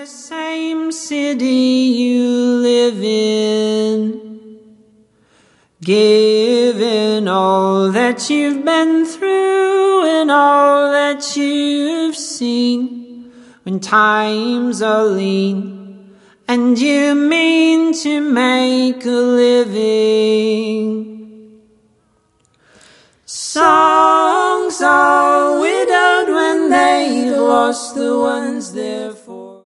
the same city you live in, given all that you've been through and all that you've seen, when times are lean and you mean to make a living. Songs are widowed when they've lost the ones they're